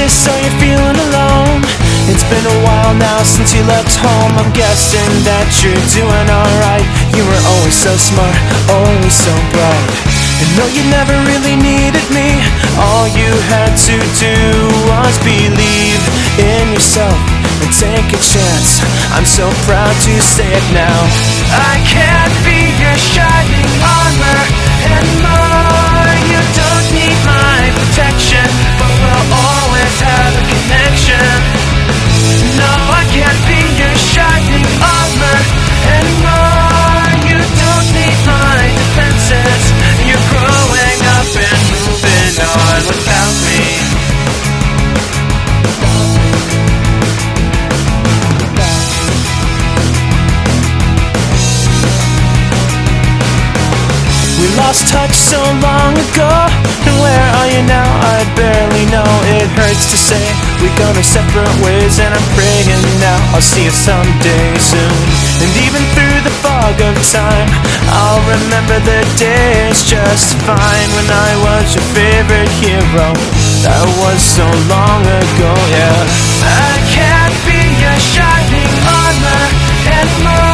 so you're feeling alone. It's been a while now since you left home. I'm guessing that you're doing alright. You were always so smart, always so bright. And no, you never really needed me. All you had to do was believe in yourself and take a chance. I'm so proud to say it now. I can't be your shining armor anymore. You don't need my protection, but we'll always have a connection. No, I can't be your shining armor anymore. You don't need my defenses. You're growing up and moving on without me. We lost touch so long ago, and where are you now? I barely know. It hurts to say we go our separate ways, and I'm praying now I'll see you someday soon. And even through the fog of time, I'll remember the days just fine when I was your favorite hero. That was so long ago, yeah. I can't be your shining armor anymore.